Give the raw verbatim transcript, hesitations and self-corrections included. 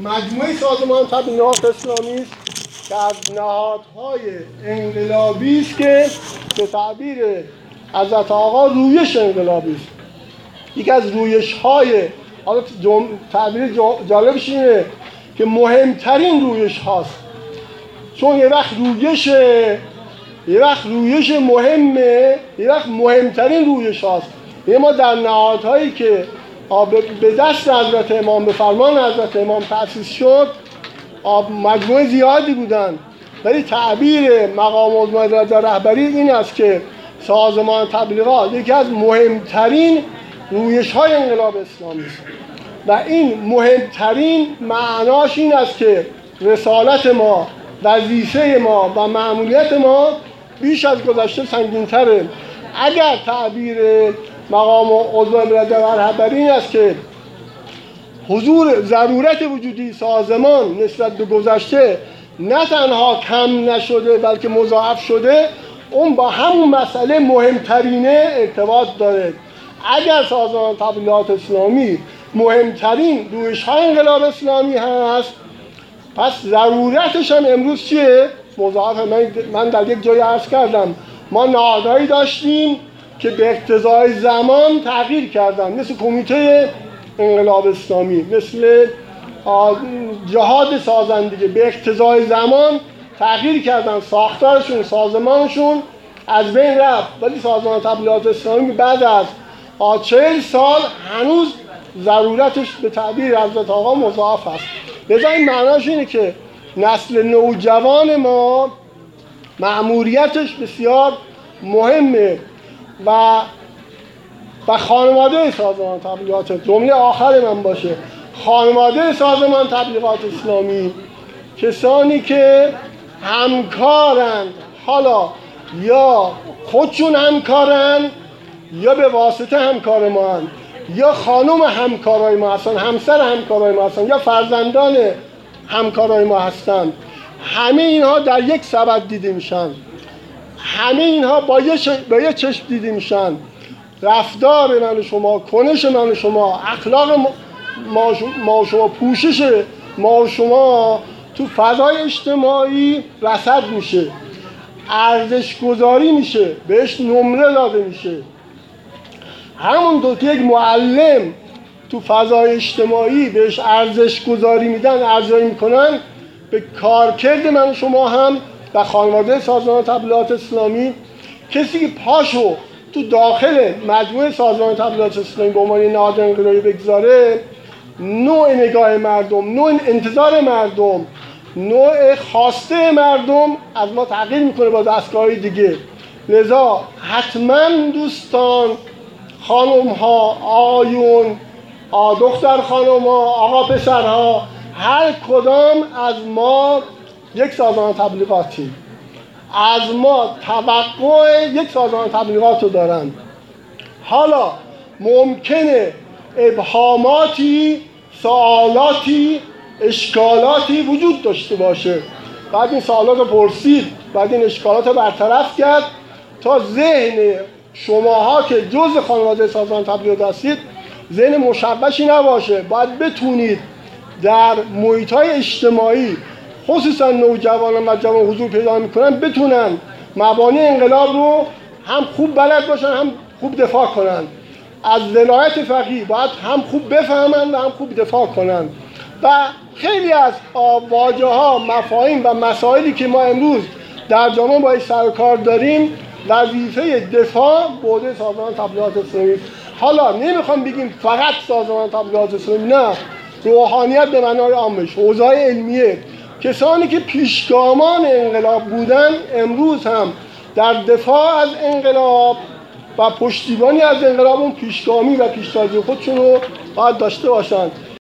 مجموعه سازمان تبلیغات اسلامی است که از نهادهای انقلابی است که به تعبیر حضرت آقا رویش انقلابی است. یکی از رویش‌های حالا تعبیر جالبش اینه که مهمترین رویش هاست، چون یه وقت رویش یه وقت رویش مهمه، یه وقت مهمترین رویش هاست. یه ما در نهادهایی که به دست حضرت امام به فرمان حضرت امام تأسیس شد مجموعه زیادی بودن، ولی تعبیر مقام عظمی رهبری این است که سازمان تبلیغات یکی از مهمترین رویش‌های انقلاب اسلامی است و این مهمترین معناش این است که رسالت ما، وظیفه ما و مأموریت ما بیش از گذشته سنگین‌تره. اگر تعبیر مقام عظمی رهبری این است که حضور ضرورت وجودی سازمان نسبت به گذشته نه تنها کم نشده بلکه مضاعف شده، اون با همون مسئله مهمترینه ارتباط داره. اگر سازمان تبلیغات اسلامی مهمترین رویش‌های انقلاب اسلامی هست، پس ضرورتش هم امروز چیه؟ مضاعف. من در یک جای عرض کردم ما نهادهایی داشتیم که به اقتضای زمان تغییر کردن، مثل کمیته انقلاب اسلامی، مثل جهاد سازندگی، به اقتضای زمان تغییر کردن، ساختارشون، سازمانشون از بین رفت، ولی سازمان تبلیغات اسلامی بعد از چهل سال هنوز ضرورتش به تعبیر حضرت آقا مضاعف است. لذا این معناش اینه که نسل نوجوان ما مأموریتش بسیار مهمه و و خانواده سازمان تبلیغات، جمله آخر من باشه، خانواده سازمان تبلیغات اسلامی کسانی که همکارند، حالا یا خودشون همکارند یا به واسطه همکار ما هستند، یا خانم همکارای ما هستند، همسر همکارای ما هستند، یا فرزندان همکارای ما هستند. همه اینها در یک سبد دیده میشن، همه اینها با یه با یه چشم دیده میشن. رفتار من و شما، کنش من و شما، اخلاق ما و شما، پوشش ما و شما تو فضای اجتماعی رصد میشه، ارزش گذاری میشه، بهش نمره داده میشه. همونطور که یک معلم تو فضای اجتماعی بهش ارزش گذاری میدن، ارزیابی میکنن، به کارکرد من و شما هم و خانواده سازمان تبلیغات اسلامی کسی که پاشو تو داخل مجموعه سازمان تبلیغات اسلامی به عنوان نهاد انقلابی بگذاره، نوع نگاه مردم، نوع انتظار مردم، نوع خواسته مردم از ما تغییر میکنه با دستگاه‌های دیگه. لذا حتما دوستان، خانم ها، آیون، دختر خانم ها، آقا پسرها، هر کدام از ما یک سازمان تبلیغاتی، از ما توقع یک سازمان تبلیغات رو دارن. حالا ممکنه ابهاماتی، سوالاتی، اشکالاتی وجود داشته باشه، بعد این سوالات رو پرسید، بعد این اشکالات رو برطرف کرد تا ذهن شماها که جزء خانواده سازمان تبلیغات هستید ذهن مشوشی نباشه. باید بتونید در محیط‌های اجتماعی، خصوصا نوجوانان و جوان حضور پیدا میکنن، بتونن مبانی انقلاب رو هم خوب بلد باشن، هم خوب دفاع کنن. از ولایت فقیه باید هم خوب بفهمن و هم خوب دفاع کنن. و خیلی از واژه‌ها، مفاهیم و مسائلی که ما امروز در جامعه باید سر و کار داریم، وظیفه دفاع بوده سازمان تبلیغات اسلامی. حالا نمیخوام بگیم فقط سازمان تبلیغات اسلامی، نه، روحانیت به معنای عامش، حوزه‌های علمیه، کسانی که پیشگامان انقلاب بودن امروز هم در دفاع از انقلاب و پشتیبانی از انقلاب اون پیشگامی و پیشتازی خودشون رو باید داشته باشند.